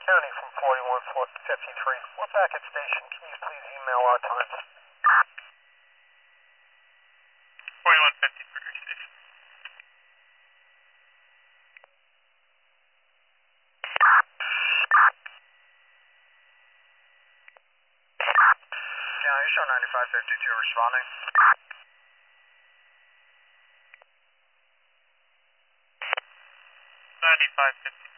County from 4153. What packet station? Can you please email our times? 4153 station. County, show 9552 responding. 9552.